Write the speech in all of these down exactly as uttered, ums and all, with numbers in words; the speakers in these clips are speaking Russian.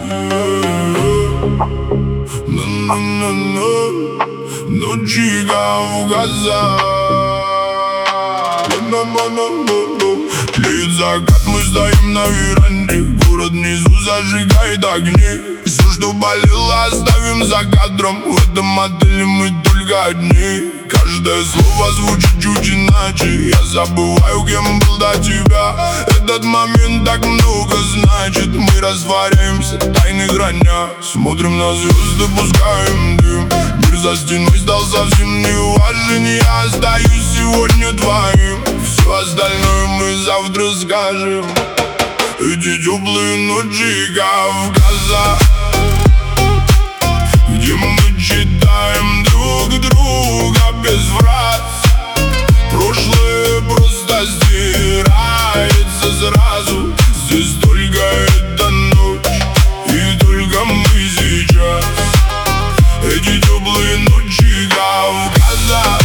Ночи Кавказа. Тлеет закат, мы стоим на веранде. Город внизу зажигает огни. Все, что болело, оставим за кадром. В этом отеле мы только одни. Каждое слово звучит чуть иначе. Я забываю, кем был до тебя. Этот момент так много значит. Мы растворяемся, тайны храня. Смотрим на звезды, пускаем дым. Мир за стеной стал совсем не важен. Я остаюсь сегодня твоим. Все остальное мы завтра скажем. Эти теплые ночи Кавказа, где мы читаем друг друга без фраз. Прошлое просто стирается сразу. Здесь только эта ночь и только мы сейчас. Эти теплые ночи Кавказа,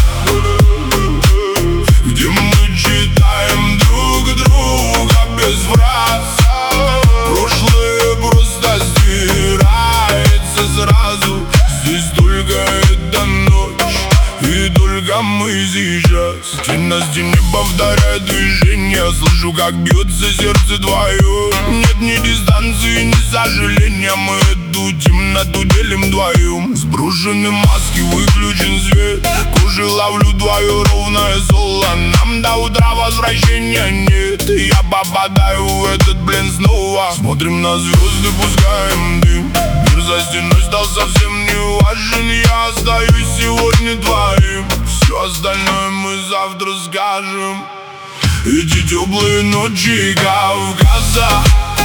где мы читаем друг друга без фраз. Прошлое просто стирается сразу. Здесь только эта ночь и только мы сейчас. День на стене повторяет движение. Слышу, как бьется сердце твое. Нет ни дистанции, ни сожаления. Мы эту темноту делим вдвоем. Сброшены маски, выключен свет. Кожей ловлю твое ровное соло. Нам до утра возвращения нет. Я попадаю в этот плен снова. Смотрим на звезды, пускаем дым. Мир за стеной стал совсем не важен. Я остаюсь сегодня твоим. Все остальное мы завтра скажем. Эти теплые ночи Кавказа,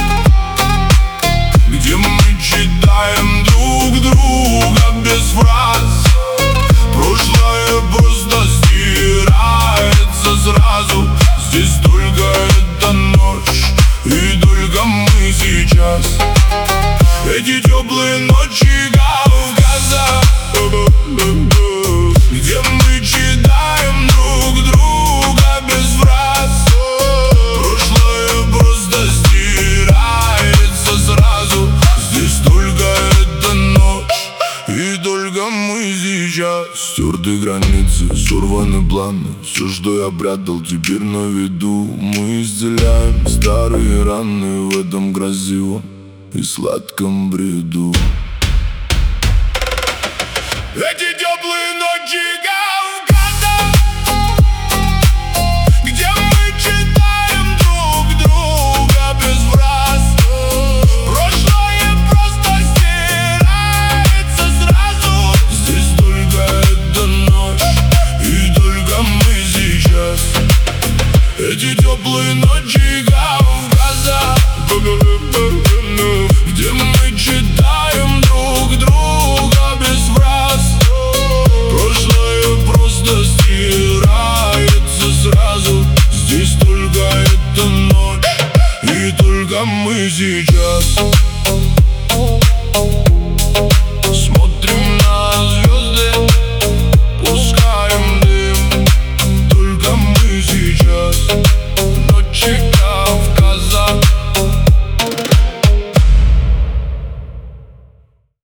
где мы читаем друг друга без фраз. Прошлое просто стирается сразу. Здесь только эта ночь и только мы сейчас. Эти теплые ночи Кавказа, где мы читаем друг друга без фраз. Прошлое просто стирается сразу. Здесь только эта ночь и только мы сейчас. Стерты границы, сорваны планы. Все, что я прятал, теперь на виду. Мы исцеляем старые раны в этом красивом и сладком бреду. Эти теплые ночи Кавказа, где мы читаем друг друга без фраз. Прошлое просто стирается сразу. Здесь только эта ночь и только мы сейчас. Эти теплые ночи Кавказа, где мы